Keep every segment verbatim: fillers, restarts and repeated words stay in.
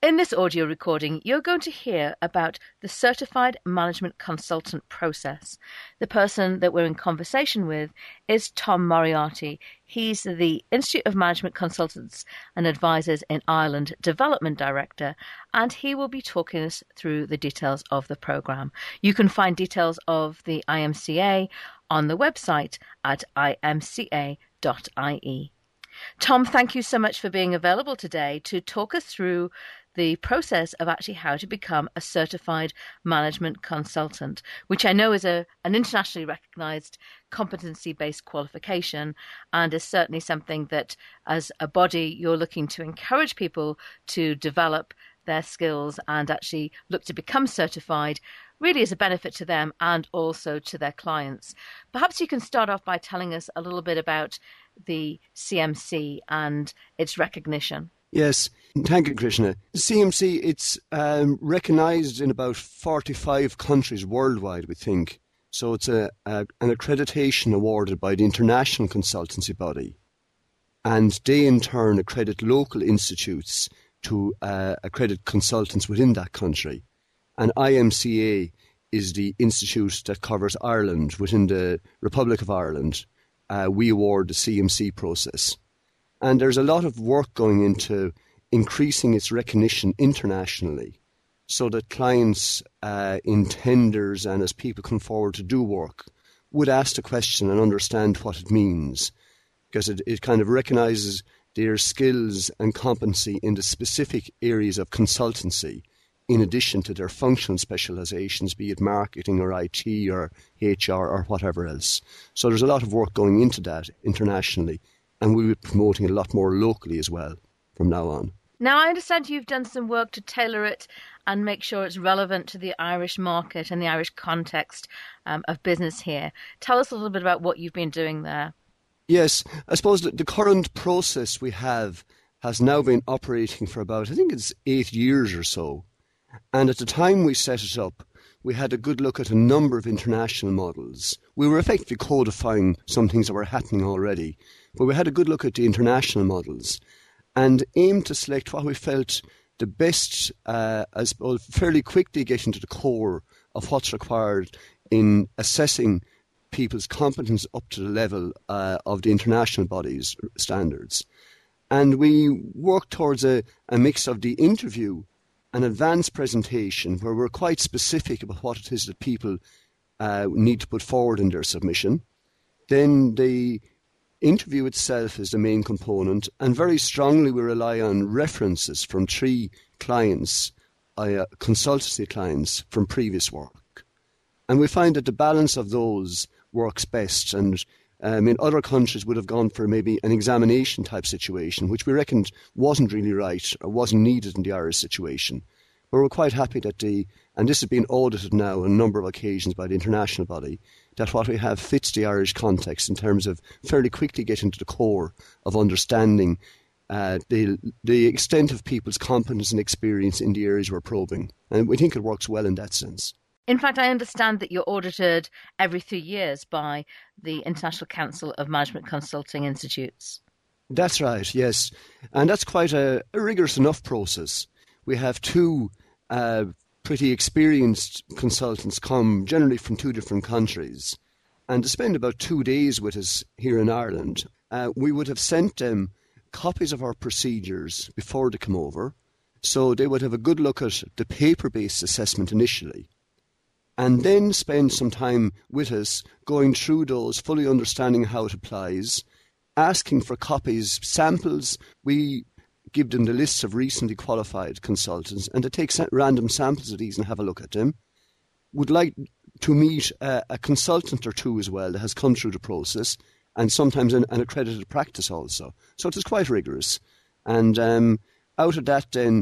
In this audio recording, you're going to hear about the Certified Management Consultant process. The person that we're in conversation with is Tom Moriarty. He's the Institute of Management Consultants and Advisors in Ireland Development Director, and he will be talking us through the details of the programme. You can find details of the I M C A on the website at I M C A dot I E. Tom, thank you so much for being available today to talk us through the process of actually how to become a certified management consultant, which I know is a an internationally recognised competency-based qualification and is certainly something that as a body you're looking to encourage people to develop their skills and actually look to become certified, really is a benefit to them and also to their clients. Perhaps you can start off by telling us a little bit about the C M C and its recognition. Yes, thank you, Krishna. The C M C, it's um, recognised in about forty-five countries worldwide, we think. So it's a, a an accreditation awarded by the International Consultancy Body. And they, in turn, accredit local institutes to uh, accredit consultants within that country. And I M C A is the institute that covers Ireland. Within the Republic of Ireland, uh, we award the C M C process. And there's a lot of work going into increasing its recognition internationally so that clients uh, in tenders and as people come forward to do work would ask the question and understand what it means, because it, it kind of recognises their skills and competency in the specific areas of consultancy in addition to their functional specialisations, be it marketing or I T or H R or whatever else. So there's a lot of work going into that internationally. And we'll be promoting it a lot more locally as well from now on. Now, I understand you've done some work to tailor it and make sure it's relevant to the Irish market and the Irish context um, of business here. Tell us a little bit about what you've been doing there. Yes, I suppose that the current process we have has now been operating for about, I think it's eight years or so. And at the time we set it up, we had a good look at a number of international models. We were effectively codifying some things that were happening already. But we had a good look at the international models and aimed to select what we felt the best, uh, as well, fairly quickly getting to the core of what's required in assessing people's competence up to the level uh, of the international bodies' standards. And we worked towards a, a mix of the interview, an advanced presentation where we're quite specific about what it is that people uh, need to put forward in their submission. Then the interview itself is the main component, and very strongly we rely on references from three clients, uh, consultancy clients from previous work. And we find that the balance of those works best, and um, in other countries would have gone for maybe an examination type situation, which we reckoned wasn't really right or wasn't needed in the Irish situation. But we're quite happy that the, and this has been audited now on a number of occasions by the international body, that what we have fits the Irish context in terms of fairly quickly getting to the core of understanding uh, the the extent of people's competence and experience in the areas we're probing. And we think it works well in that sense. In fact, I understand that you're audited every three years by the International Council of Management Consulting Institutes. That's right, yes. And that's quite a, a rigorous enough process. We have two uh, pretty experienced consultants come generally from two different countries, and to spend about two days with us here in Ireland. Uh, we would have sent them copies of our procedures before they come over, so they would have a good look at the paper-based assessment initially, and then spend some time with us going through those, fully understanding how it applies, asking for copies, samples. We give them the lists of recently qualified consultants, and to take random samples of these and have a look at them. Would like to meet a, a consultant or two as well that has come through the process, and sometimes an, an accredited practice also. So it is quite rigorous. And um, out of that then,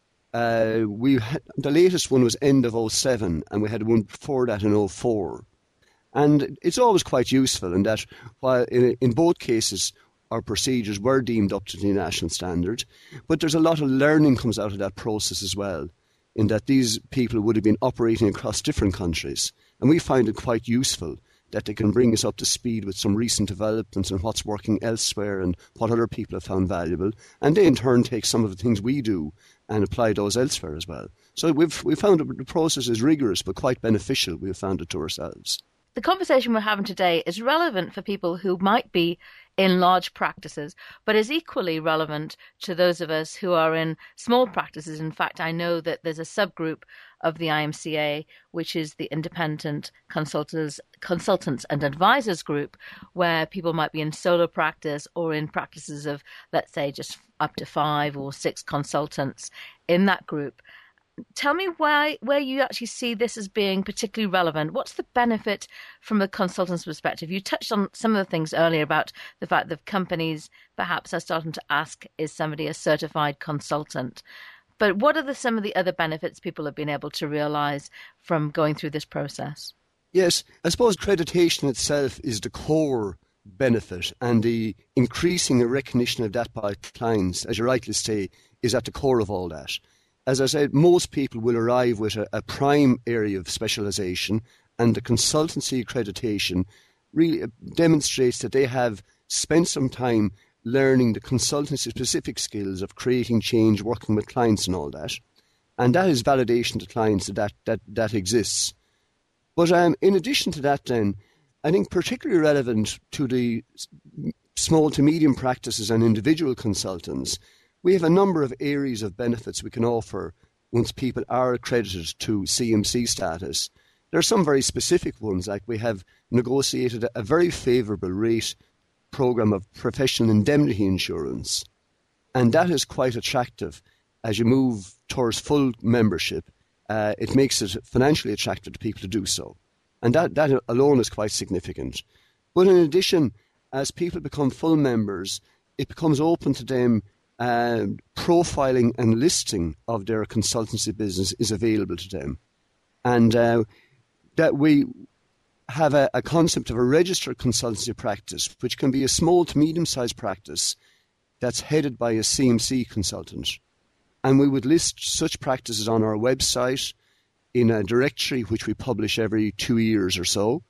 uh, we had, the latest one was end of oh seven, and we had one before that in oh four. And it's always quite useful in that while in, in both cases our procedures were deemed up to the national standard, but there's a lot of learning comes out of that process as well, in that these people would have been operating across different countries. And we find it quite useful that they can bring us up to speed with some recent developments and what's working elsewhere and what other people have found valuable. And they in turn take some of the things we do and apply those elsewhere as well. So we've we found that the process is rigorous but quite beneficial. We've found it to ourselves. The conversation we're having today is relevant for people who might be in large practices, but is equally relevant to those of us who are in small practices. In fact, I know that there's a subgroup of the I M C A, which is the Independent Consultants, Consultants and Advisors Group, where people might be in solo practice or in practices of, let's say, just up to five or six consultants in that group. Tell me why, where you actually see this as being particularly relevant. What's the benefit from a consultant's perspective? You touched on some of the things earlier about the fact that companies perhaps are starting to ask, is somebody a certified consultant? But what are the, some of the other benefits people have been able to realise from going through this process? Yes, I suppose accreditation itself is the core benefit, and the increasing recognition of that by clients, as you rightly say, is at the core of all that. As I said, most people will arrive with a, a prime area of specialisation, and the consultancy accreditation really demonstrates that they have spent some time learning the consultancy-specific skills of creating change, working with clients and all that. And that is validation to clients that that, that, that exists. But um, in addition to that then, I think particularly relevant to the small to medium practices and individual consultants, we have a number of areas of benefits we can offer once people are accredited to C M C status. There are some very specific ones, like we have negotiated a very favourable rate programme of professional indemnity insurance. And that is quite attractive. As you move towards full membership, uh, it makes it financially attractive to people to do so. And that, that alone is quite significant. But in addition, as people become full members, it becomes open to them. Uh, profiling and listing of their consultancy business is available to them. And uh, that we have a, a concept of a registered consultancy practice, which can be a small to medium-sized practice that's headed by a C M C consultant. And we would list such practices on our website in a directory which we publish every two years or so.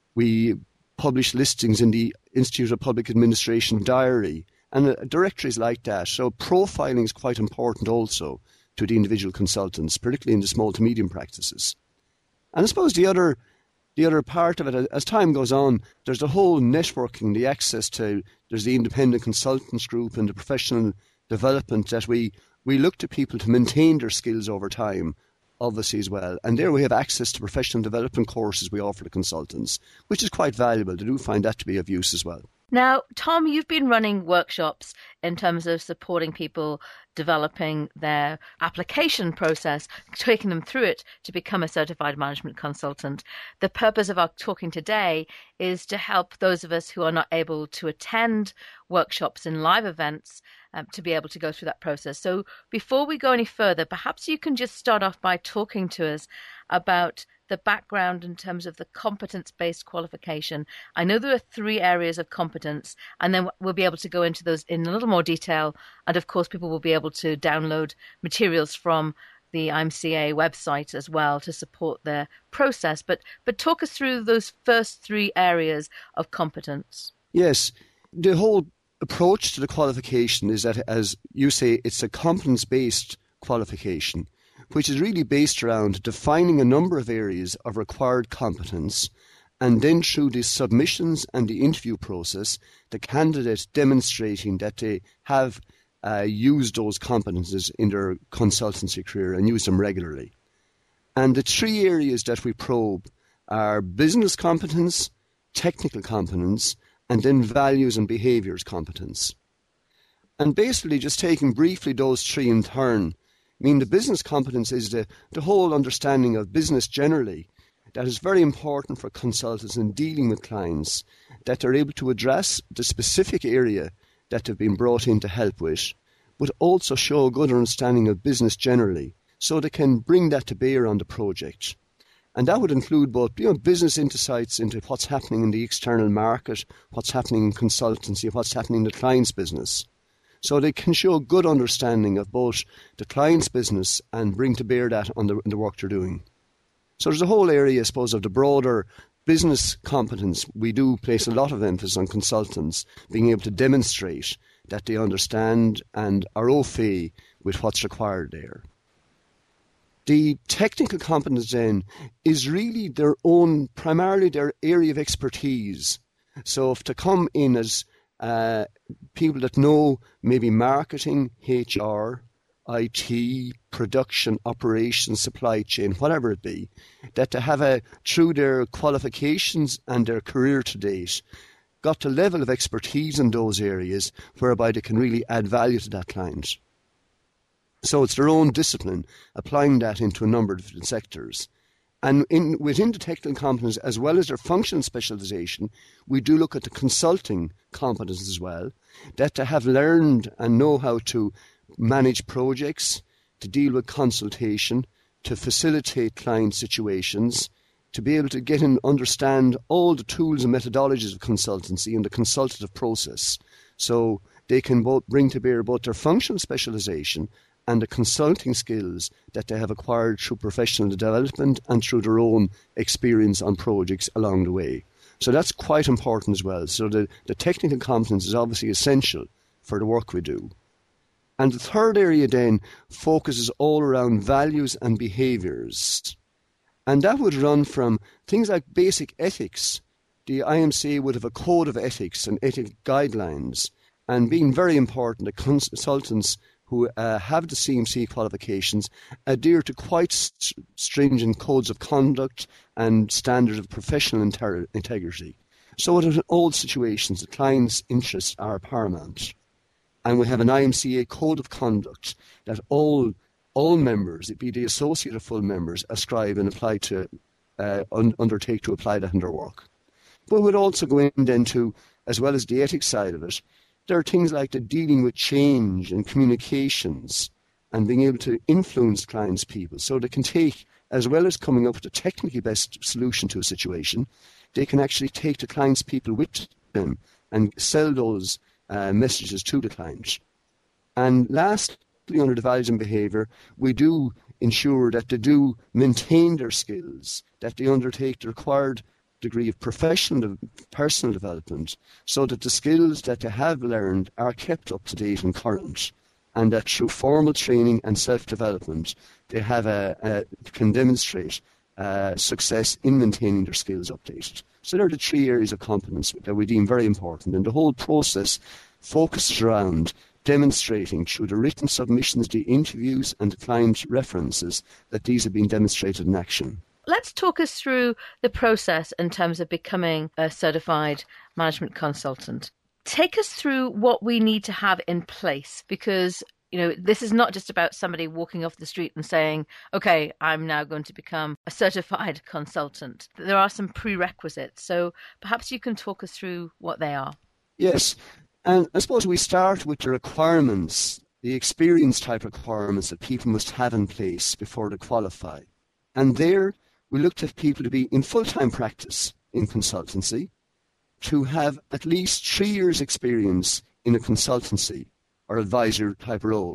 We publish listings in the Institute of Public Administration diary, and uh, directories like that. So profiling is quite important also to the individual consultants, particularly in the small to medium practices. And I suppose the other the other part of it, as time goes on, there's the whole networking, the access to, there's the independent consultants group and the professional development that we, we look to people to maintain their skills over time, obviously as well. And there we have access to professional development courses we offer to consultants, which is quite valuable. They do find that to be of use as well. Now, Tom, you've been running workshops in terms of supporting people developing their application process, taking them through it to become a certified management consultant. The purpose of our talking today is to help those of us who are not able to attend workshops and live events um, to be able to go through that process. So before we go any further, perhaps you can just start off by talking to us about the background in terms of the competence-based qualification. I know there are three areas of competence, and then we'll be able to go into those in a little more detail. And of course, people will be able to download materials from the I M C A website as well to support their process. But but talk us through those first three areas of competence. Yes, the whole approach to the qualification is that, as you say, it's a competence-based qualification, which is really based around defining a number of areas of required competence, and then through the submissions and the interview process, the candidate demonstrating that they have uh, used those competences in their consultancy career and use them regularly. And the three areas that we probe are business competence, technical competence, and then values and behaviours competence. And basically, just taking briefly those three in turn, I mean, the business competence is the, the whole understanding of business generally that is very important for consultants in dealing with clients, that they're able to address the specific area that they've been brought in to help with, but also show a good understanding of business generally, so they can bring that to bear on the project. And that would include both, you know, business insights into what's happening in the external market, what's happening in consultancy, what's happening in the client's business. So they can show a good understanding of both the client's business and bring to bear that on the, on the work they're doing. So there's a whole area, I suppose, of the broader business competence, we do place a lot of emphasis on consultants being able to demonstrate that they understand and are au fait with what's required there. The technical competence then is really their own, primarily their area of expertise. So if to come in as uh, people that know maybe marketing, H R, I T, production, operations, supply chain, whatever it be, that to have a, through their qualifications and their career to date, got to level of expertise in those areas whereby they can really add value to that client. So it's their own discipline, applying that into a number of different sectors. And in, within the technical competence, as well as their functional specialisation, we do look at the consulting competence as well, that to have learned and know how to manage projects, to deal with consultation, to facilitate client situations, to be able to get and understand all the tools and methodologies of consultancy and the consultative process. So they can both bring to bear both their functional specialisation and the consulting skills that they have acquired through professional development and through their own experience on projects along the way. So that's quite important as well. So the, the technical competence is obviously essential for the work we do. And the third area then focuses all around values and behaviours. And that would run from things like basic ethics. The I M C A would have a code of ethics and ethical guidelines, and being very important, the consultants who uh, have the C M C qualifications adhere to quite st- stringent codes of conduct and standards of professional inter- integrity. So in all situations, the client's interests are paramount. And we have an I M C A code of conduct that all all members, it be the associate or full members, ascribe and apply to, uh, un- undertake to apply that in their work. But we'd also go in then to, as well as the ethics side of it, there are things like the dealing with change and communications and being able to influence clients' people so they can take, as well as coming up with the technically best solution to a situation, they can actually take the clients' people with them and sell those uh, messages to the client. And lastly, under the values and behaviour, we do ensure that they do maintain their skills, that they undertake the required degree of professional, personal development, so that the skills that they have learned are kept up to date and current, and that through formal training and self-development, they have a, a can demonstrate uh, success in maintaining their skills updated. So there are the three areas of competence that we deem very important, and the whole process focuses around demonstrating through the written submissions, the interviews and the client references that these have been demonstrated in action. Let's talk us through the process in terms of becoming a certified management consultant. Take us through what we need to have in place, because you know this is not just about somebody walking off the street and saying, okay, I'm now going to become a certified consultant. There are some prerequisites, so perhaps you can talk us through what they are. Yes, and I suppose we start with the requirements, the experience type requirements that people must have in place before they qualify. And there we looked at people to be in full-time practice in consultancy, to have at least three years' experience in a consultancy or advisor type role.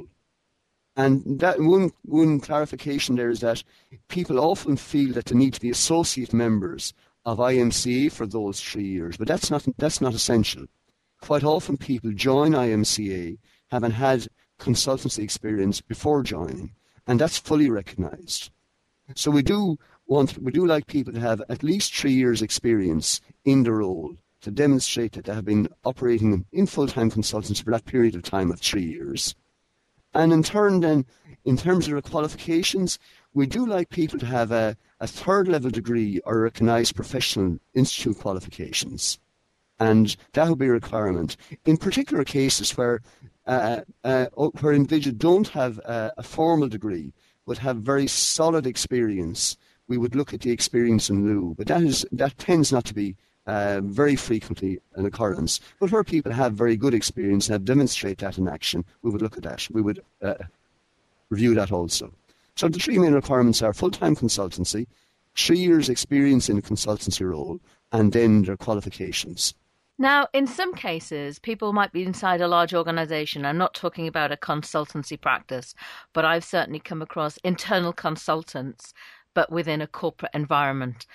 And that one, one clarification there is that people often feel that they need to be associate members of I M C A for those three years, but that's not that's not essential. Quite often people join I M C A having had consultancy experience before joining, and that's fully recognised. So we do want, we do like people to have at least three years' experience in the role to demonstrate that they have been operating in full-time consultancy for that period of time of three years. And in turn then, in terms of their qualifications, we do like people to have a, a third-level degree or recognised professional institute qualifications. And that would be a requirement. In particular cases where uh, uh, where individuals don't have a, a formal degree but have very solid experience, we would look at the experience in lieu. But that is that tends not to be uh, very frequently an occurrence. But where people have very good experience and have demonstrated that in action, we would look at that. We would uh, review that also. So the three main requirements are full-time consultancy, three years experience in a consultancy role, and then their qualifications. Now, in some cases, people might be inside a large organisation. I'm not talking about a consultancy practice, but I've certainly come across internal consultants, but within a corporate environment.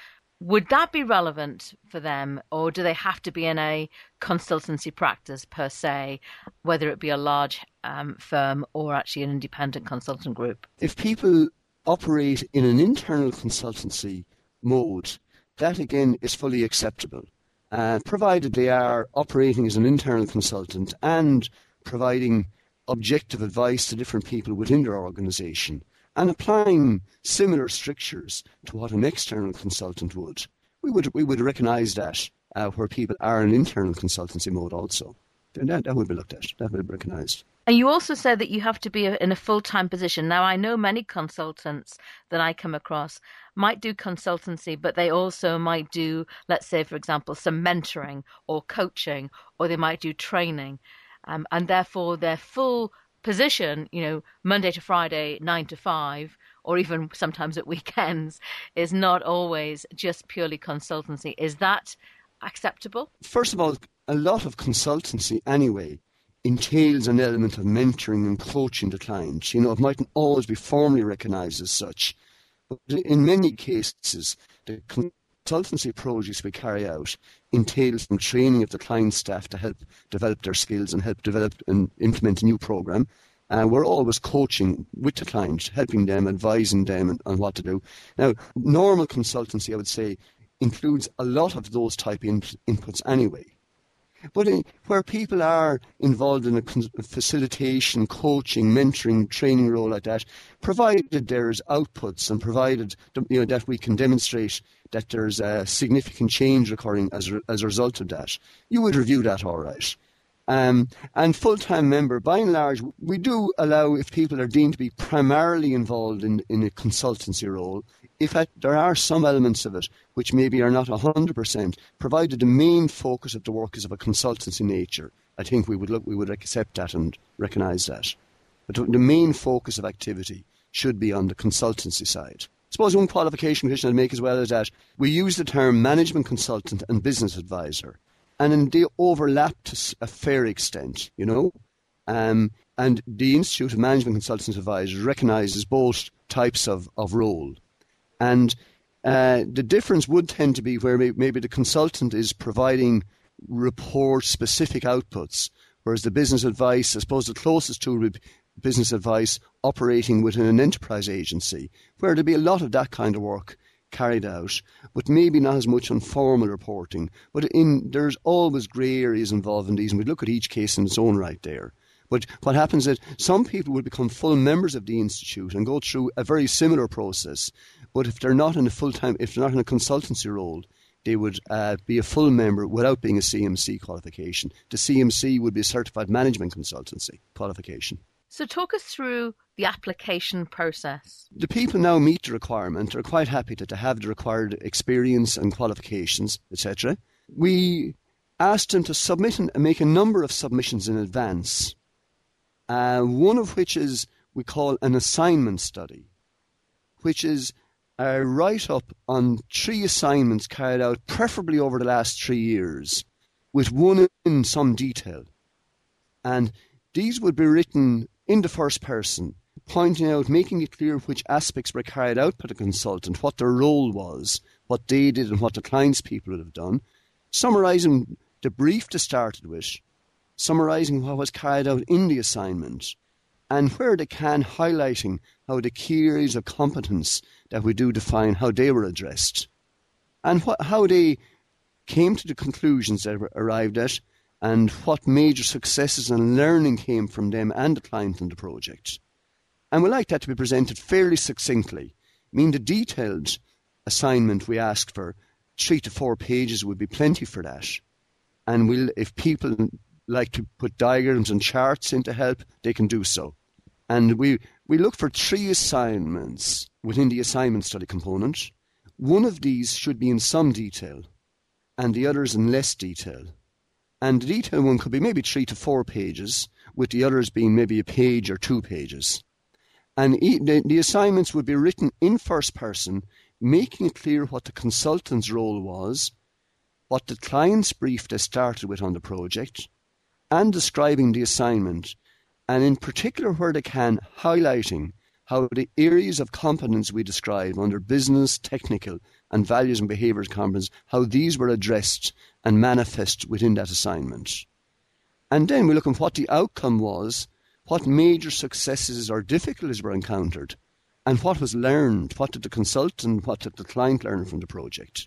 Would that be relevant for them, or do they have to be in a consultancy practice per se, whether it be a large um, firm or actually an independent consultant group? If people operate in an internal consultancy mode, that again is fully acceptable, uh, provided they are operating as an internal consultant and providing objective advice to different people within their organisation and applying similar strictures to what an external consultant would. We would we would recognise that uh, where people are in internal consultancy mode also. That, that would be looked at, that would be recognised. And you also said that you have to be in a full-time position. Now, I know many consultants that I come across might do consultancy, but they also might do, let's say, for example, some mentoring or coaching, or they might do training. Um, and therefore, their full position, you know, Monday to Friday, nine to five, or even sometimes at weekends, is not always just purely consultancy. Is that acceptable? First of all, a lot of consultancy anyway entails an element of mentoring and coaching the client. You know, it mightn't always be formally recognised as such, but in many cases, the consultancy projects we carry out entails some training of the client staff to help develop their skills and help develop and implement a new programme. Uh, we're always coaching with the client, helping them, advising them on what to do. Now, normal consultancy, I would say, includes a lot of those type in, inputs anyway. But in, where people are involved in a con- facilitation, coaching, mentoring, training role like that, provided there's outputs and provided you know, that we can demonstrate that there's a significant change occurring as, re- as a result of that, you would review that all right. Um, and full-time member, by and large, we do allow, if people are deemed to be primarily involved in, in a consultancy role, if at, there are some elements of it which maybe are not one hundred percent, provided the main focus of the work is of a consultancy nature, I think we would look, we would accept that and recognise that. But the main focus of activity should be on the consultancy side. I suppose one qualification question I'd make as well is that we use the term management consultant and business advisor, and they overlap to a fair extent, you know. Um, and the Institute of Management Consultants Advisors recognises both types of, of role. And uh, the difference would tend to be where maybe the consultant is providing report-specific outputs, whereas the business advice, I suppose the closest to would be business advice operating within an enterprise agency, where there'd be a lot of that kind of work carried out, but maybe not as much on formal reporting. But in there's always grey areas involved in these, and we look at each case in its own right there. But what happens is some people will become full members of the Institute and go through a very similar process, but if they're not in a full-time, if they're not in a consultancy role, they would uh, be a full member without being a C M C qualification. The C M C would be a Certified Management Consultancy qualification. So talk us through the application process. The people now meet the requirement, are quite happy to, to have the required experience and qualifications, et cetera. We asked them to submit and make a number of submissions in advance, uh, one of which is we call an assignment study, which is a write-up on three assignments carried out, preferably over the last three years, with one in some detail. And these would be written in the first person, pointing out, making it clear which aspects were carried out by the consultant, what their role was, what they did and what the client's people would have done, summarising the brief they started with, summarising what was carried out in the assignment, and where they can, highlighting how the key areas of competence that we do define, how they were addressed, and what, how they came to the conclusions they arrived at, and what major successes and learning came from them and the client in the project. And we like that to be presented fairly succinctly. I mean, the detailed assignment we asked for, three to four pages would be plenty for that. And we'll, if people like to put diagrams and charts in to help, they can do so. And we, we look for three assignments within the assignment study component. One of these should be in some detail, and the others in less detail. And the detailed one could be maybe three to four pages, with the others being maybe a page or two pages. And the, the assignments would be written in first person, making it clear what the consultant's role was, what the client's brief they started with on the project, and describing the assignment, and in particular where they can, highlighting how the areas of competence we describe under business, technical and values and behaviours competence, how these were addressed and manifest within that assignment. And then we look at what the outcome was, what major successes or difficulties were encountered, and what was learned, what did the consultant, what did the client learn from the project.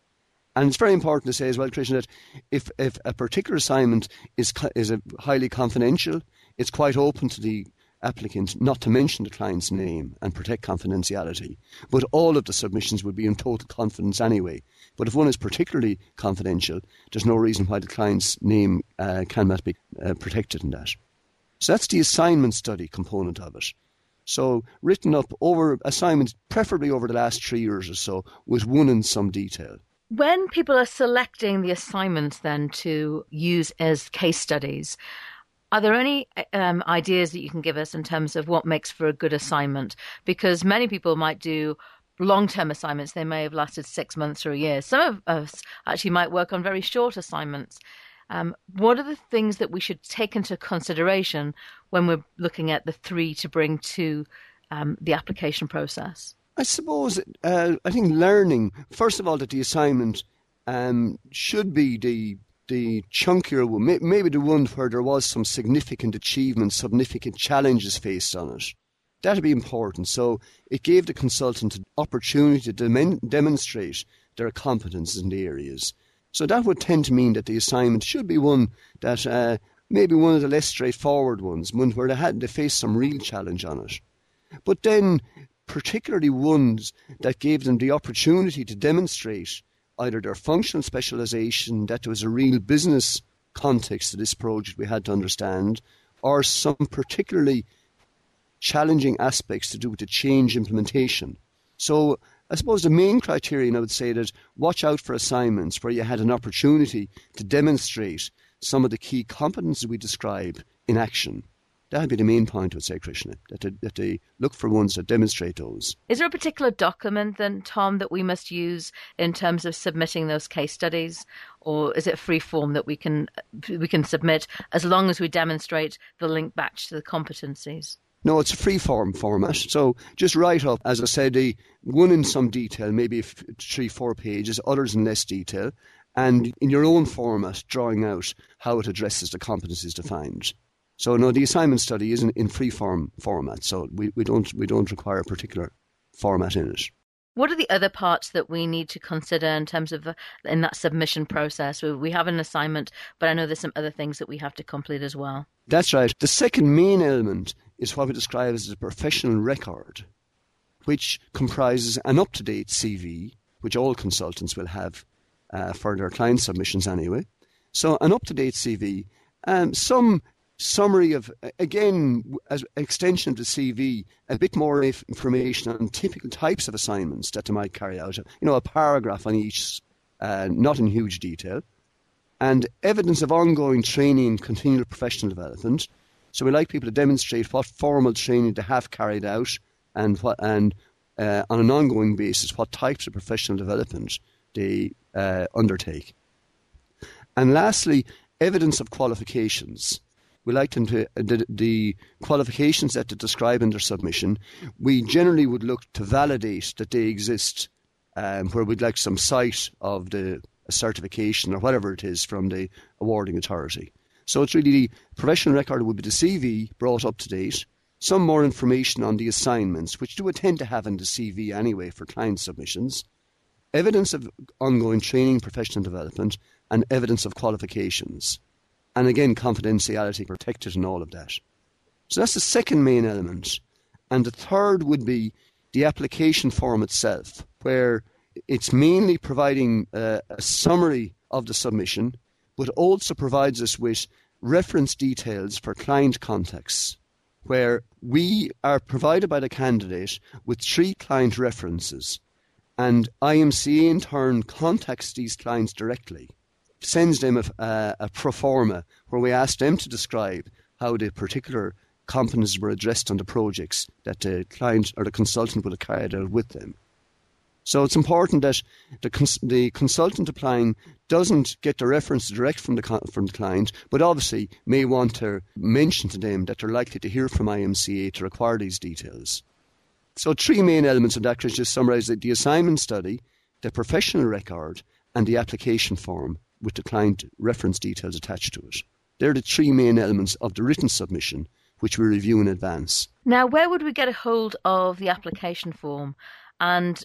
And it's very important to say as well, Christian, that if, if a particular assignment is is a highly confidential, it's quite open to the applicant not to mention the client's name and protect confidentiality. But all of the submissions would be in total confidence anyway. But if one is particularly confidential, there's no reason why the client's name uh, cannot be uh, protected in that. So that's the assignment study component of it. So written up over assignments, preferably over the last three years or so, with one in some detail. When people are selecting the assignments then to use as case studies, are there any um, ideas that you can give us in terms of what makes for a good assignment? Because many people might do long-term assignments. They may have lasted six months or a year. Some of us actually might work on very short assignments. Um, what are the things that we should take into consideration when we're looking at the three to bring to um, the application process? I suppose, uh, I think learning, first of all, that the assignment um, should be the the chunkier one, maybe the one where there was some significant achievements, significant challenges faced on it. That would be important. So it gave the consultant an opportunity to dem- demonstrate their competence in the areas. So that would tend to mean that the assignment should be one that uh, maybe one of the less straightforward ones, one where they had to face some real challenge on it. But then particularly ones that gave them the opportunity to demonstrate either their functional specialisation, that there was a real business context to this project we had to understand, or some particularly challenging aspects to do with the change implementation. So I suppose the main criterion, I would say, that watch out for assignments where you had an opportunity to demonstrate some of the key competencies we describe in action. That would be the main point, I would say, Krishna, that they, that they look for ones that demonstrate those. Is there a particular document then, Tom, that we must use in terms of submitting those case studies? Or is it free form that we can we can submit as long as we demonstrate the link back to the competencies? No, it's a free form format. So just write up, as I said, the one in some detail, maybe three, four pages, others in less detail, and in your own format, drawing out how it addresses the competencies defined. So no, the assignment study is in, in free form format, so we, we don't we don't require a particular format in it. What are the other parts that we need to consider in terms of uh, in that submission process? We, we have an assignment, but I know there's some other things that we have to complete as well. That's right. The second main element is what we describe as the professional record, which comprises an up-to-date C V, which all consultants will have uh, for their client submissions anyway. So an up-to-date C V, um, some summary of, again, as an extension of the C V, a bit more information on typical types of assignments that they might carry out. You know, a paragraph on each, uh, not in huge detail. And evidence of ongoing training and continual professional development. So we like people to demonstrate what formal training they have carried out and what, and uh, on an ongoing basis, what types of professional development they uh, undertake. And lastly, evidence of qualifications. We like them to, the, the qualifications that they describe in their submission, we generally would look to validate that they exist, um, where we'd like some site of the certification or whatever it is from the awarding authority. So it's really the professional record would be the C V brought up to date, some more information on the assignments, which do tend to have in the C V anyway for client submissions, evidence of ongoing training, professional development, and evidence of qualifications. And again, confidentiality protected and all of that. So that's the second main element. And the third would be the application form itself, where it's mainly providing uh, a summary of the submission, but also provides us with reference details for client contacts, where we are provided by the candidate with three client references, and I M C A in turn contacts these clients directly, sends them a, a, a pro forma where we ask them to describe how the particular competencies were addressed on the projects that the client or the consultant would have carried out with them. So it's important that the cons- the consultant applying doesn't get the reference direct from the con- from the client, but obviously may want to mention to them that they're likely to hear from I M C A to require these details. So three main elements of that, Chris, just summarise the, the assignment study, the professional record, and the application form with the client reference details attached to it. They're the three main elements of the written submission, which we review in advance. Now, where would we get a hold of the application form? And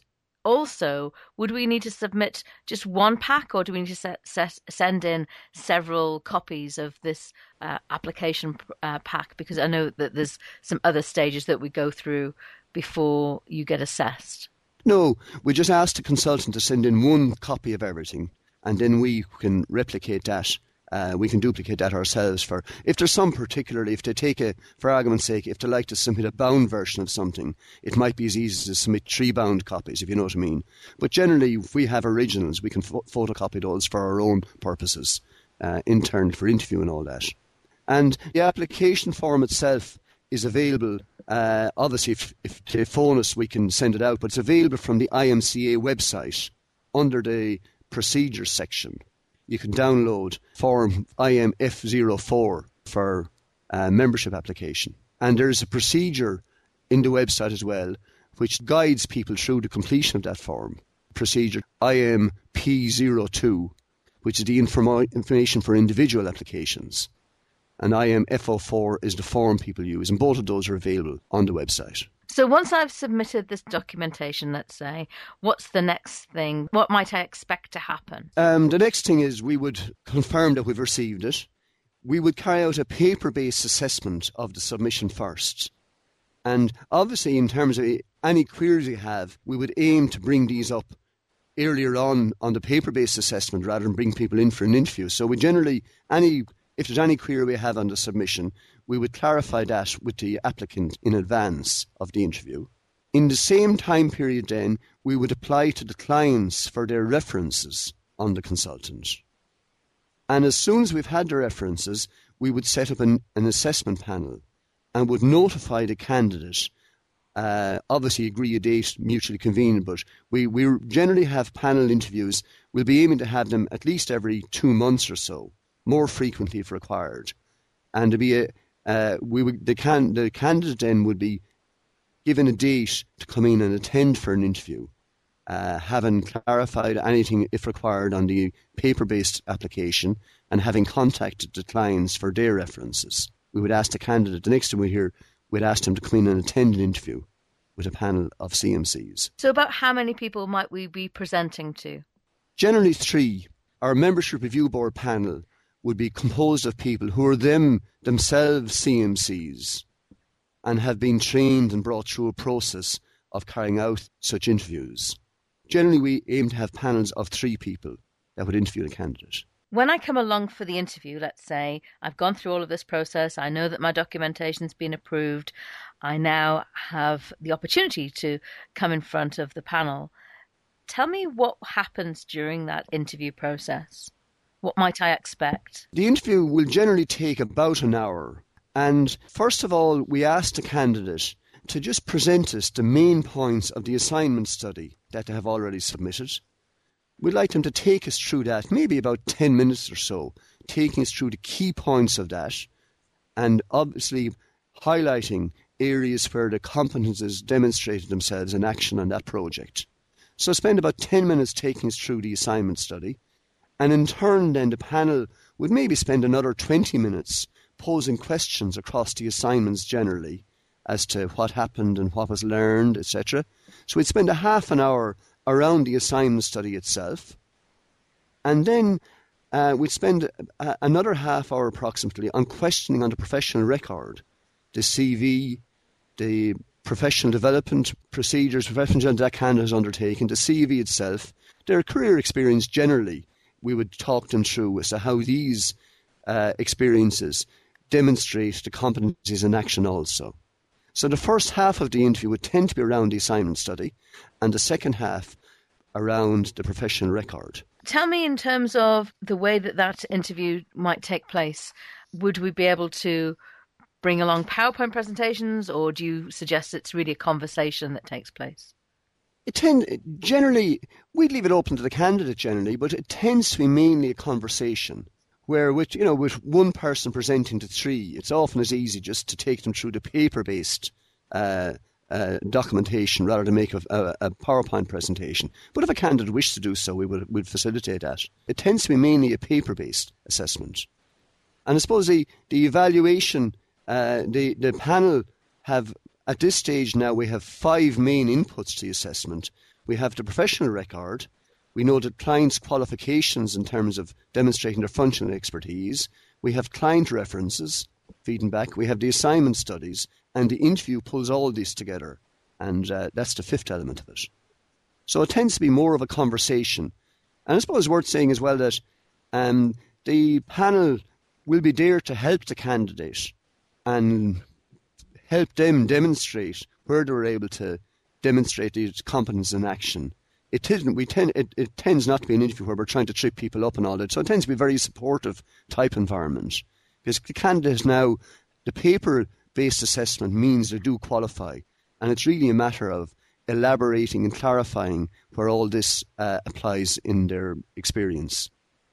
also, would we need to submit just one pack, or do we need to set, set, send in several copies of this uh, application uh, pack? Because I know that there's some other stages that we go through before you get assessed. No, we just ask the consultant to send in one copy of everything, and then we can replicate that. Uh, we can duplicate that ourselves for, if there's some particularly, if they take a, for argument's sake, if they like to submit a bound version of something, it might be as easy to submit three bound copies, if you know what I mean. But generally, if we have originals, we can ph- photocopy those for our own purposes, uh, intern for interview and all that. And the application form itself is available, uh, obviously if, if they phone us we can send it out, but it's available from the I M C A website under the procedures section. You can download form I M F zero four for uh, membership application. And there's a procedure in the website as well which guides people through the completion of that form. Procedure I M P zero two, which is the inform- information for individual applications. And I M F zero four is the form people use. And both of those are available on the website. So once I've submitted this documentation, let's say, what's the next thing? What might I expect to happen? Um, the next thing is we would confirm that we've received it. We would carry out a paper-based assessment of the submission first. And obviously, in terms of any queries we have, we would aim to bring these up earlier on on the paper-based assessment rather than bring people in for an interview. So we generally, any if there's any query we have on the submission, we would clarify that with the applicant in advance of the interview. In the same time period then, we would apply to the clients for their references on the consultant. And as soon as we've had the references, we would set up an, an assessment panel and would notify the candidate, uh, obviously agree a date mutually convenient, but we, we generally have panel interviews. We'll be aiming to have them at least every two months or so, more frequently if required. And to be a Uh, we would, the, can, the candidate then would be given a date to come in and attend for an interview, uh, having clarified anything, if required, on the paper-based application and having contacted the clients for their references. We would ask the candidate, the next time we're here, we'd ask them to come in and attend an interview with a panel of C M Cs. So about how many people might we be presenting to? Generally three. Our membership review board panel would be composed of people who are them themselves C M Cs and have been trained and brought through a process of carrying out such interviews. Generally, we aim to have panels of three people that would interview the candidate. When I come along for the interview, let's say, I've gone through all of this process, I know that my documentation's been approved, I now have the opportunity to come in front of the panel. Tell me what happens during that interview process. What might I expect? The interview will generally take about an hour. And first of all, we ask the candidate to just present us the main points of the assignment study that they have already submitted. We'd like them to take us through that, maybe about ten minutes or so, taking us through the key points of that and obviously highlighting areas where the competences demonstrated themselves in action on that project. So spend about ten minutes taking us through the assignment study. And in turn, then, the panel would maybe spend another twenty minutes posing questions across the assignments generally as to what happened and what was learned, et cetera. So we'd spend a half an hour around the assignment study itself. And then uh, we'd spend a, another half hour approximately on questioning on the professional record, the C V, the professional development procedures, professional that candidate has undertaken, the C V itself, their career experience generally. We would talk them through as to how these uh, experiences demonstrate the competencies in action also. So the first half of the interview would tend to be around the assignment study and the second half around the professional record. Tell me in terms of the way that that interview might take place. Would we be able to bring along PowerPoint presentations, or do you suggest it's really a conversation that takes place? It tend, generally, we'd leave it open to the candidate generally, but it tends to be mainly a conversation where, with, you know, with one person presenting to three, it's often as easy just to take them through the paper-based uh, uh, documentation rather than make a, a, a PowerPoint presentation. But if a candidate wished to do so, we would would facilitate that. It tends to be mainly a paper-based assessment. And I suppose the, the evaluation, uh, the, the panel have, at this stage now, we have five main inputs to the assessment. We have the professional record. We know the client's qualifications in terms of demonstrating their functional expertise. We have client references, feeding back. We have the assignment studies, and the interview pulls all this together. And uh, that's the fifth element of it. So it tends to be more of a conversation. And I suppose it's worth saying as well that um, the panel will be there to help the candidate and help them demonstrate where they were able to demonstrate these competence in action. It, tend, we tend, it, it tends not to be an interview where we're trying to trip people up and all that. So it tends to be a very supportive type environment. Because the candidate now, the paper-based assessment means they do qualify. And it's really a matter of elaborating and clarifying where all this uh, applies in their experience.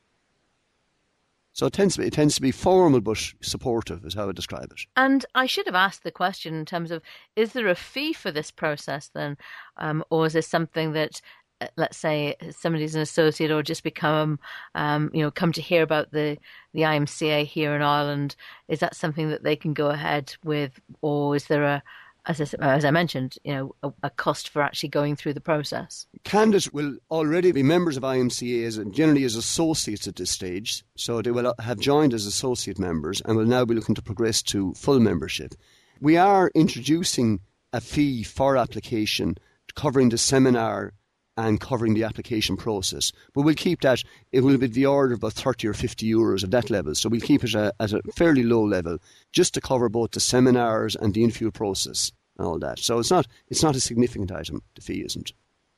So it tends to be, it tends to be formal but supportive is how I describe it. And I should have asked the question in terms of, is there a fee for this process then? Um, or is this something that, uh, let's say, somebody's an associate or just become, um, you know, come to hear about the, the I M C A here in Ireland, is that something that they can go ahead with? Or is there a, as I, as I mentioned, you know, a, a cost for actually going through the process? Candidates will already be members of I M C A as generally as associates at this stage, so they will have joined as associate members and will now be looking to progress to full membership. We are introducing a fee for application covering the seminar and covering the application process, but we'll keep that, it will be the order of about thirty or fifty euros at that level, so we'll keep it a, at a fairly low level just to cover both the seminars and the interview process and all that. So it's not it's not a significant item, the fee isn't.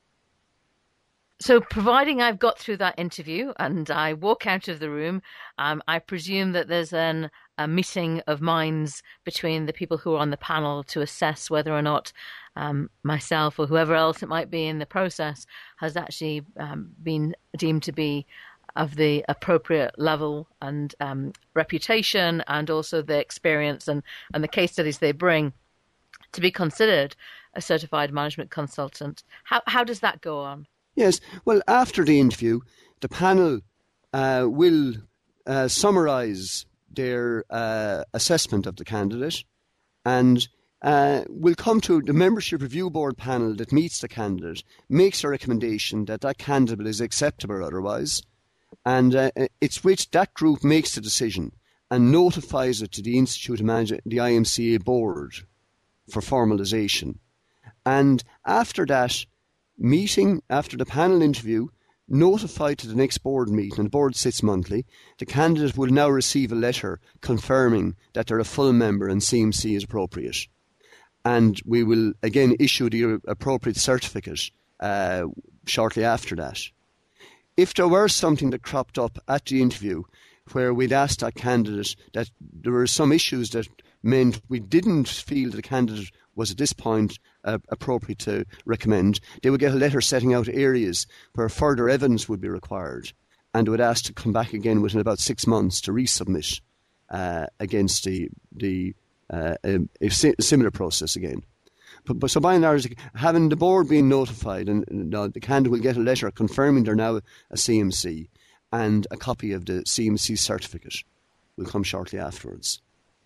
So providing I've got through that interview and I walk out of the room, um, I presume that there's then a meeting of minds between the people who are on the panel to assess whether or not um, myself or whoever else it might be in the process has actually um, been deemed to be of the appropriate level and um, reputation, and also the experience and, and the case studies they bring to be considered a certified management consultant. How how does that go on? Yes, well, after the interview, the panel uh, will uh, summarise their uh, assessment of the candidate and uh, will come to the membership review board panel that meets the candidate, makes a recommendation that that candidate is acceptable or otherwise, and uh, it's which that group makes the decision and notifies it to the Institute of Management, the I M C A board, for formalisation. And after that meeting, after the panel interview, notified to the next board meeting, and the board sits monthly, the candidate will now receive a letter confirming that they're a full member and C M C is appropriate. And we will again issue the appropriate certificate uh, shortly after that. If there were something that cropped up at the interview where we'd asked that candidate that there were some issues that meant we didn't feel that the candidate was at this point uh, appropriate to recommend, they would get a letter setting out areas where further evidence would be required, and they would ask to come back again within about six months to resubmit uh, against the the uh, a, a similar process again. But, but so by and large, having the board being notified, and, and uh, the candidate will get a letter confirming they're now a C M C, and a copy of the C M C certificate will come shortly afterwards.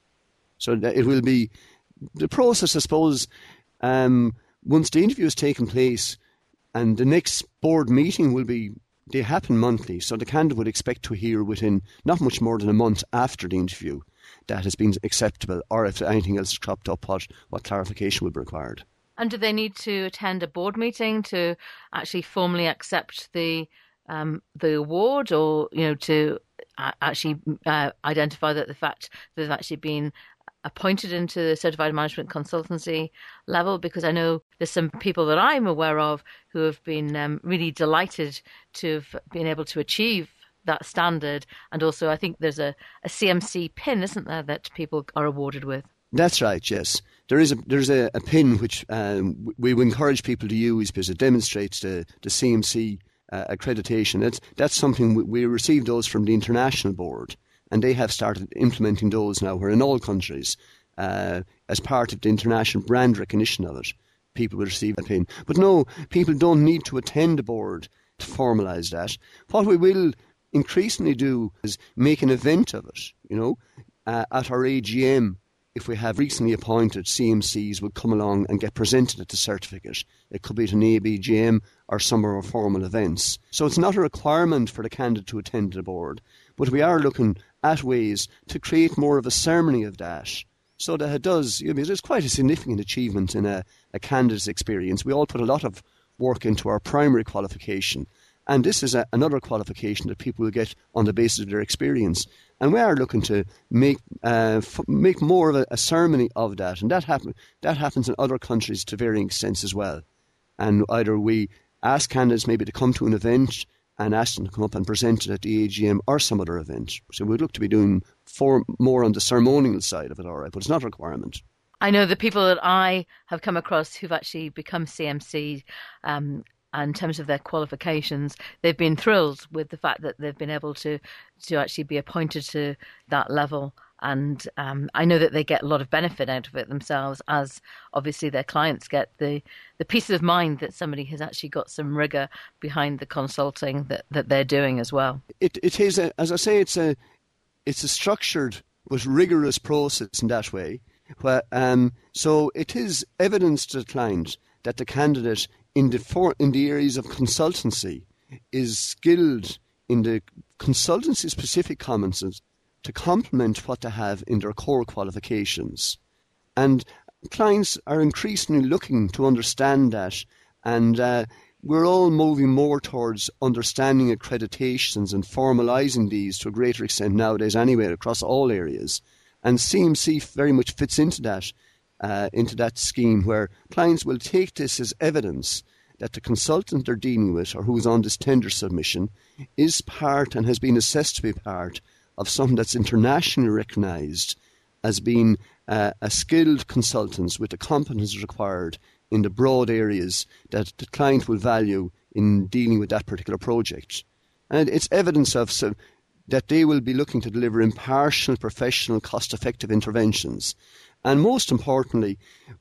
So it will be the process, I suppose, um, once the interview has taken place, and the next board meeting will be, they happen monthly, so the candidate would expect to hear within not much more than a month after the interview that has been acceptable, or if anything else has cropped up, what, what clarification would be required. And do they need to attend a board meeting to actually formally accept the um, the award, or you know, to uh, actually uh, identify that the fact that they've actually been appointed into the certified management consultancy level? Because I know there's some people that I'm aware of who have been um, really delighted to have been able to achieve that standard. And also I think there's a, a C M C pin, isn't there, that people are awarded with? That's right, yes. There is a there's a, a pin which um, we would encourage people to use because it demonstrates the, the C M C uh, accreditation. That's, that's something we, we received those from the International Board, and they have started implementing those now. We're in all countries uh, as part of the international brand recognition of it. people will receive that pin. But no, people don't need to attend the board to formalise that. What we will increasingly do is make an event of it, you know, uh, at our A G M. If we have recently appointed C M Cs, will come along and get presented at the certificate. It could be at an A B G M or some of our formal events. So it's not a requirement for the candidate to attend the board, but we are looking at ways to create more of a ceremony of that, so that it does, you know, it's quite a significant achievement in a, a candidate's experience. We all put a lot of work into our primary qualification, and this is a, another qualification that people will get on the basis of their experience. And we are looking to make uh, f- make more of a, a ceremony of that. And that, happen- that happens in other countries to varying extents as well. And either we ask candidates maybe to come to an event and ask them to come up and present it at the A G M or some other event. So we'd look to be doing for, more on the ceremonial side of it, all right, but it's not a requirement. I know the people that I have come across who've actually become C M C, um, and in terms of their qualifications, they've been thrilled with the fact that they've been able to, to actually be appointed to that level. And um, I know that they get a lot of benefit out of it themselves, as obviously their clients get the, the peace of mind that somebody has actually got some rigour behind the consulting that, that they're doing as well. It it is, a, as I say, it's a it's a structured but rigorous process in that way. Where, um, so it is evidence to the client that the candidate in the for, in the areas of consultancy is skilled in the consultancy specific competences to complement what they have in their core qualifications. And clients are increasingly looking to understand that, and uh, we're all moving more towards understanding accreditations and formalising these to a greater extent nowadays anyway across all areas. And C M C very much fits into that, uh, into that scheme, where clients will take this as evidence that the consultant they're dealing with, or who's on this tender submission, is part and has been assessed to be part of something that's internationally recognised as being uh, a skilled consultant with the competence required in the broad areas that the client will value in dealing with that particular project. And it's evidence of so, that they will be looking to deliver impartial, professional, cost-effective interventions. And most importantly,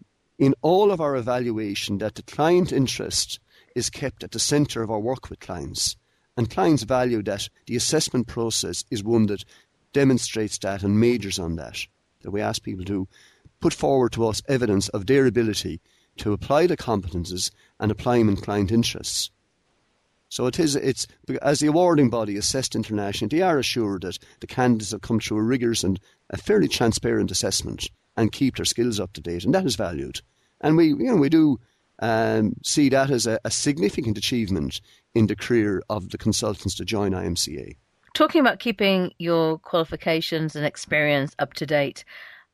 in all of our evaluation, that the client interest is kept at the centre of our work with clients. And clients value that the assessment process is one that demonstrates that and majors on that. That we ask people to put forward to us evidence of their ability to apply the competences and apply them in client interests. So it is, it's, as the awarding body assessed internationally, they are assured that the candidates have come through a rigorous and a fairly transparent assessment and keep their skills up to date, and that is valued. And we, you know, we do um, see that as a, a significant achievement in the career of the consultants to join I M C A. Talking about keeping your qualifications and experience up to date,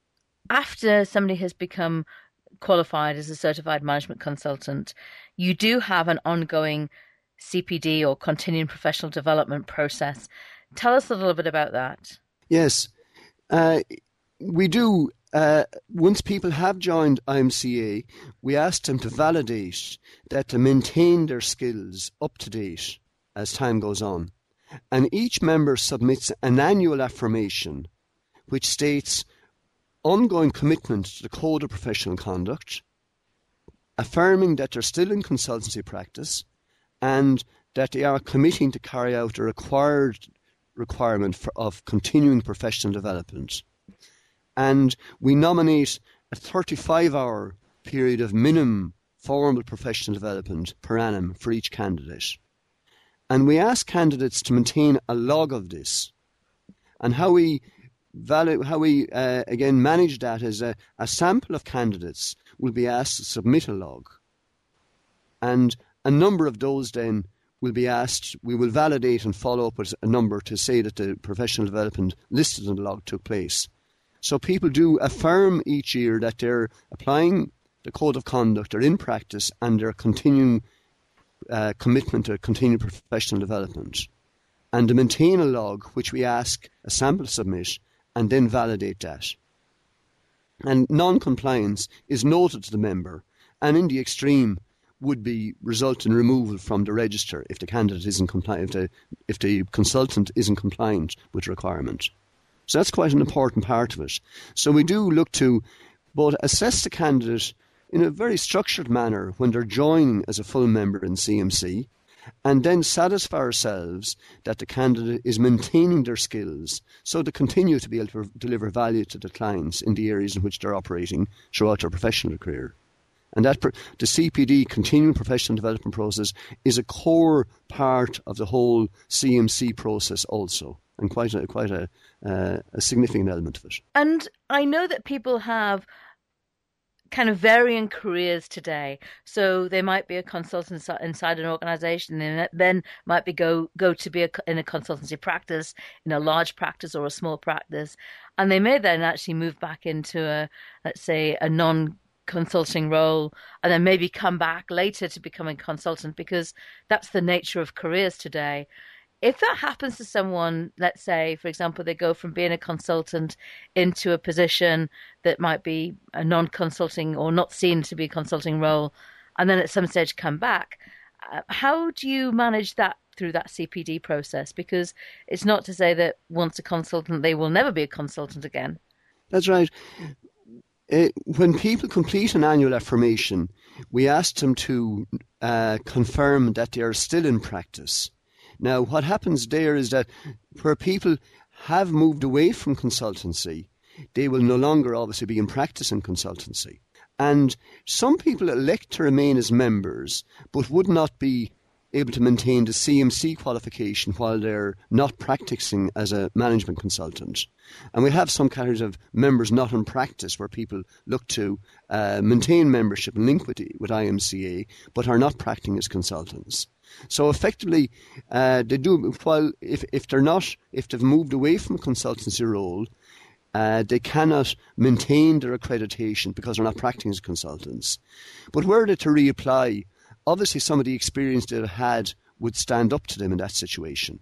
after somebody has become qualified as a certified management consultant, you do have an ongoing C P D or continuing professional development process. Tell us a little bit about that. Yes, uh, we do. Uh, once people have joined I M C A, we ask them to validate that to maintain their skills up to date as time goes on. And each member submits an annual affirmation which states ongoing commitment to the Code of Professional Conduct, affirming that they're still in consultancy practice, and that they are committing to carry out the required requirement for, of continuing professional development. And we nominate a thirty-five hour period of minimum formal professional development per annum for each candidate. And we ask candidates to maintain a log of this. And how we value, how we uh, again manage that is a, a sample of candidates will be asked to submit a log. And a number of those then will be asked, we will validate and follow up with a number to say that the professional development listed in the log took place. So people do affirm each year that they're applying the Code of Conduct, they're in practice, and they're continuing uh, commitment to continued professional development. And to maintain a log, which we ask a sample to submit, and then validate that. And non-compliance is noted to the member, and in the extreme would be result in removal from the register if the candidate isn't compliant, if the, if the consultant isn't compliant with the requirement. So that's quite an important part of it. So we do look to both assess the candidate in a very structured manner when they're joining as a full member in C M C, and then satisfy ourselves that the candidate is maintaining their skills so they continue to be able to deliver value to the clients in the areas in which they're operating throughout their professional career. And that the C P D, continuing professional development process, is a core part of the whole C M C process also, and quite a, quite a, uh, a significant element of it. And I know that people have kind of varying careers today. So they might be a consultant inside an organization and then might be go go to be a, in a consultancy practice, in a large practice or a small practice. And they may then actually move back into a, let's say, a non-consulting role, and then maybe come back later to become a consultant, because that's the nature of careers today. If that happens to someone, let's say, for example, they go from being a consultant into a position that might be a non-consulting or not seen to be a consulting role, and then at some stage come back, uh, how do you manage that through that C P D process? Because it's not to say that once a consultant, they will never be a consultant again. That's right. Uh, when people complete an annual affirmation, we ask them to uh, confirm that they are still in practice. Now, what happens there is that where people have moved away from consultancy, they will no longer obviously be in practice in consultancy. And some people elect to remain as members, but would not be able to maintain the C M C qualification while they're not practicing as a management consultant. And we have some categories of members not in practice where people look to uh, maintain membership and link with, with I M C A, but are not practicing as consultants. So effectively, uh, they do, while if, if they're not, if they've moved away from a consultancy role, uh, they cannot maintain their accreditation because they're not practicing as consultants. But were they to reapply, obviously some of the experience they had would stand up to them in that situation,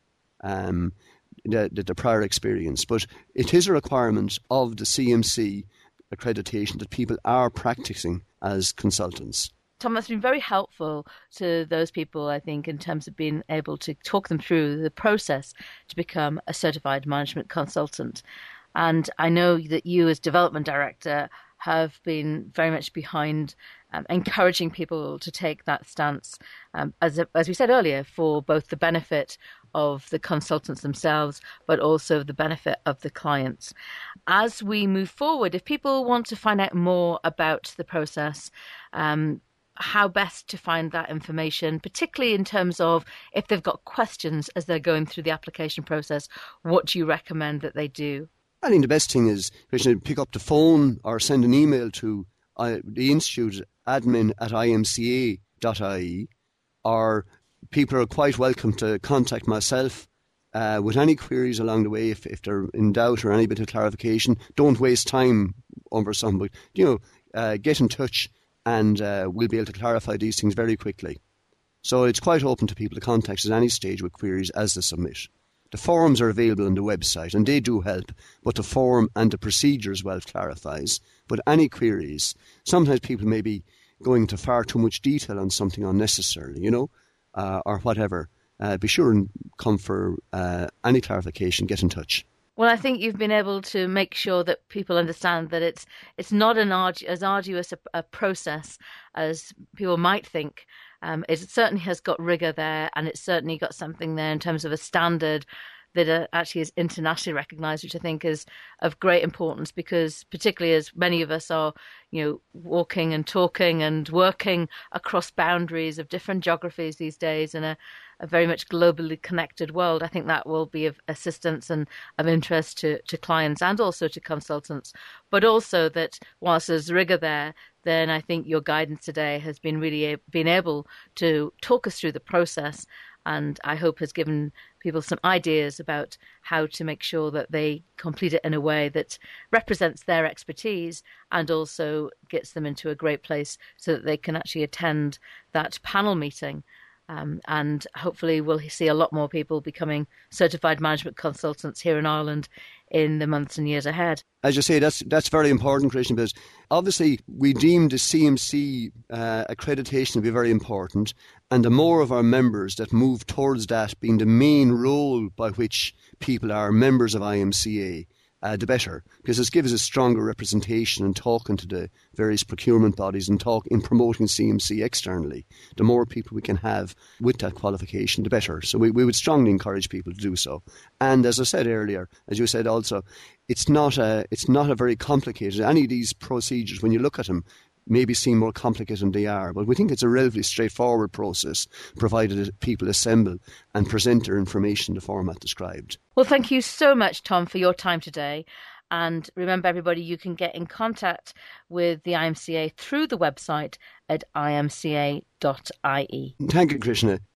um, the, the, the prior experience. But it is a requirement of the C M C accreditation that people are practicing as consultants. Tom, that's been very helpful to those people, I think, in terms of being able to talk them through the process to become a certified management consultant. And I know that you, as development director, have been very much behind um, encouraging people to take that stance, um, as as we said earlier, for both the benefit of the consultants themselves, but also the benefit of the clients. As we move forward, if people want to find out more about the process, um, how best to find that information, particularly in terms of if they've got questions as they're going through the application process, what do you recommend that they do? I think the best thing is pick up the phone or send an email to uh, the Institute admin at I M C A dot I E, or people are quite welcome to contact myself uh, with any queries along the way if, if they're in doubt or any bit of clarification. Don't waste time over something, but, you know, uh, get in touch and uh, we'll be able to clarify these things very quickly. So it's quite open to people to contact us at any stage with queries as they submit. The forums are available on the website and they do help, but the forum and the procedure as well clarifies. But any queries, sometimes people may be going into far too much detail on something unnecessarily, you know, uh, or whatever. Uh, be sure and come for uh, any clarification, get in touch. Well, I think you've been able to make sure that people understand that it's it's not an ardu- as arduous a, a process as people might think. Um, it certainly has got rigour there, and it's certainly got something there in terms of a standard that uh, actually is internationally recognised, which I think is of great importance, because particularly as many of us are, you know, walking and talking and working across boundaries of different geographies these days in a, a very much globally connected world, I think that will be of assistance and of interest to, to clients and also to consultants. But also that whilst there's rigour there, then I think your guidance today has been really a- been able to talk us through the process, and I hope has given people some ideas about how to make sure that they complete it in a way that represents their expertise and also gets them into a great place so that they can actually attend that panel meeting. Um, and hopefully we'll see a lot more people becoming certified management consultants here in Ireland in the months and years ahead. As you say, that's that's very important, Christian, because obviously we deem the C M C uh, accreditation to be very important, and the more of our members that move towards that being the main role by which people are members of I M C A, uh, the better, because it gives us stronger representation in talking to the various procurement bodies and talk in promoting C M C externally. The more people we can have with that qualification, the better. So we, we would strongly encourage people to do so. And as I said earlier, as you said also, it's not a it's not a very complicated. Any of these procedures, when you look at them, maybe seem more complicated than they are, but we think it's a relatively straightforward process, provided that people assemble and present their information in the format described. Well, thank you so much, Tom, for your time today. And remember, everybody, you can get in contact with the I M C A through the website at I M C A dot I E. Thank you, Krishna.